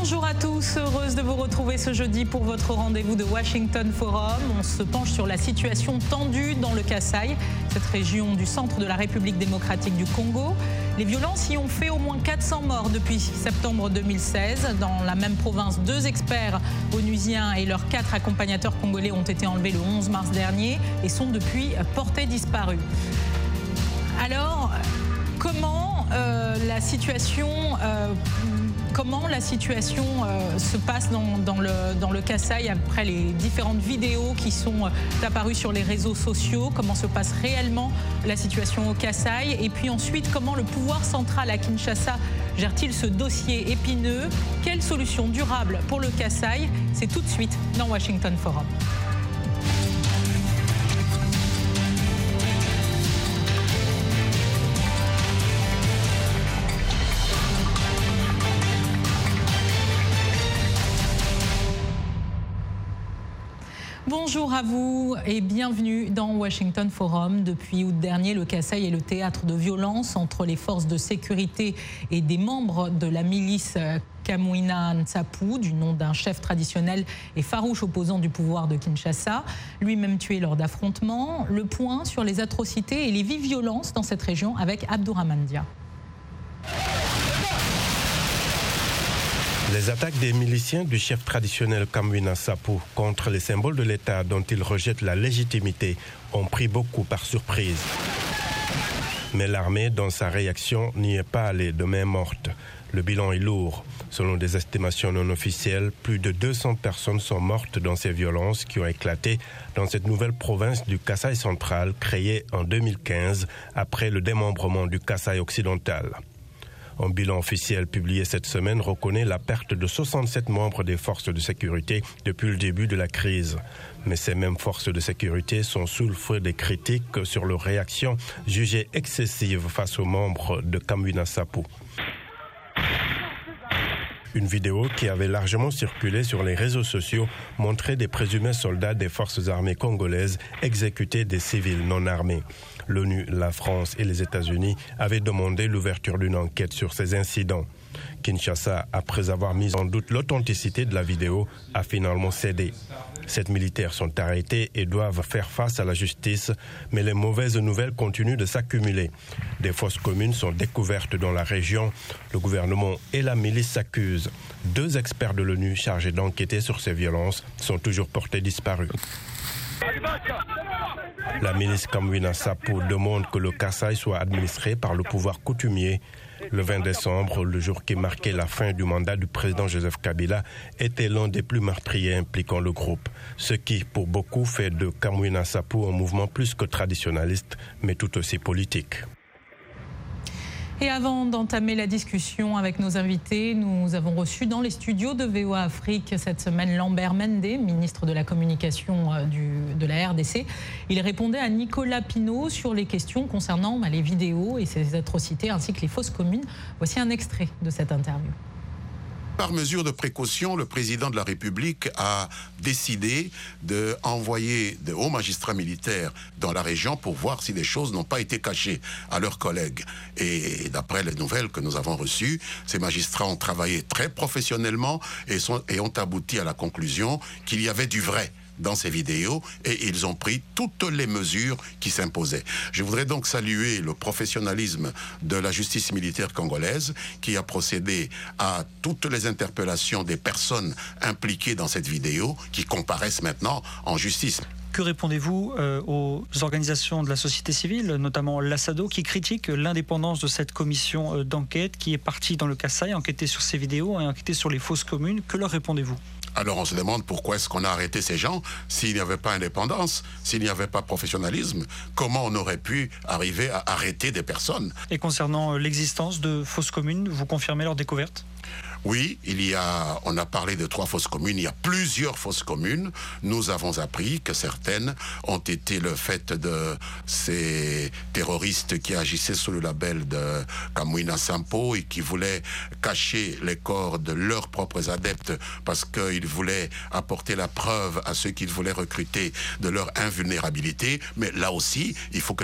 Bonjour à tous, heureuse de vous retrouver ce jeudi pour votre rendez-vous de Washington Forum. On se penche sur la situation tendue dans le Kasaï, cette région du centre de la République démocratique du Congo. Les violences y ont fait au moins 400 morts depuis septembre 2016. Dans la même province, 2 experts onusiens et leurs 4 accompagnateurs congolais ont été enlevés le 11 mars dernier et sont depuis portés disparus. Alors, comment la situation se passe dans le Kasaï après les différentes vidéos qui sont apparues sur les réseaux sociaux? Comment se passe réellement la situation au Kasaï? Et puis ensuite, comment le pouvoir central à Kinshasa gère-t-il ce dossier épineux? Quelle solution durable pour le Kasaï? C'est tout de suite dans Washington Forum. Bonjour à vous et bienvenue dans Washington Forum. Depuis août dernier, le Kasaï est le théâtre de violences entre les forces de sécurité et des membres de la milice Kamwina Nsapu, du nom d'un chef traditionnel et farouche opposant du pouvoir de Kinshasa, lui-même tué lors d'affrontements. Le point sur les atrocités et les vives violences dans cette région avec Abdourahmane Dia. Les attaques des miliciens du chef traditionnel Kamwina Nsapu contre les symboles de l'État dont ils rejettent la légitimité ont pris beaucoup par surprise. Mais l'armée, dans sa réaction, n'y est pas allée de main morte. Le bilan est lourd. Selon des estimations non officielles, plus de 200 personnes sont mortes dans ces violences qui ont éclaté dans cette nouvelle province du Kasaï central créée en 2015 après le démembrement du Kasaï occidental. Un bilan officiel publié cette semaine reconnaît la perte de 67 membres des forces de sécurité depuis le début de la crise. Mais ces mêmes forces de sécurité sont sous le feu des critiques sur leur réaction jugée excessive face aux membres de Kamwina Nsapu. Une vidéo qui avait largement circulé sur les réseaux sociaux montrait des présumés soldats des forces armées congolaises exécuter des civils non armés. L'ONU, la France et les États-Unis avaient demandé l'ouverture d'une enquête sur ces incidents. Kinshasa, après avoir mis en doute l'authenticité de la vidéo, a finalement cédé. 7 militaires sont arrêtés et doivent faire face à la justice, mais les mauvaises nouvelles continuent de s'accumuler. Des fosses communes sont découvertes dans la région. Le gouvernement et la milice s'accusent. 2 experts de l'ONU chargés d'enquêter sur ces violences sont toujours portés disparus. La milice Kamwina Nsapu demande que le Kasaï soit administré par le pouvoir coutumier. Le 20 décembre, le jour qui marquait la fin du mandat du président Joseph Kabila, était l'un des plus meurtriers impliquant le groupe. Ce qui, pour beaucoup, fait de Kamwina Nsapu un mouvement plus que traditionnaliste, mais tout aussi politique. Et avant d'entamer la discussion avec nos invités, nous avons reçu dans les studios de VOA Afrique cette semaine Lambert Mende, ministre de la Communication de la RDC. Il répondait à Nicolas Pinault sur les questions concernant les vidéos et ces atrocités ainsi que les fosses communes. Voici un extrait de cette interview. Par mesure de précaution, le président de la République a décidé d'envoyer de hauts magistrats militaires dans la région pour voir si des choses n'ont pas été cachées à leurs collègues. Et d'après les nouvelles que nous avons reçues, ces magistrats ont travaillé très professionnellement et ont abouti à la conclusion qu'il y avait du vrai dans ces vidéos et ils ont pris toutes les mesures qui s'imposaient. Je voudrais donc saluer le professionnalisme de la justice militaire congolaise qui a procédé à toutes les interpellations des personnes impliquées dans cette vidéo qui comparaissent maintenant en justice. Que répondez-vous aux organisations de la société civile, notamment l'Assado, qui critiquent l'indépendance de cette commission d'enquête qui est partie dans le Kasaï, enquêter sur ces vidéos et enquêter sur les fosses communes? Que leur répondez-vous? Alors on se demande pourquoi est-ce qu'on a arrêté ces gens s'il n'y avait pas indépendance, s'il n'y avait pas professionnalisme, comment on aurait pu arriver à arrêter des personnes? Et concernant l'existence de fosses communes, vous confirmez leur découverte? Oui, on a parlé de 3 fosses communes, il y a plusieurs fosses communes. Nous avons appris que certaines ont été le fait de ces terroristes qui agissaient sous le label de Kamwina Nsapu et qui voulaient cacher les corps de leurs propres adeptes parce qu'ils voulaient apporter la preuve à ceux qu'ils voulaient recruter de leur invulnérabilité. Mais là aussi, il faut que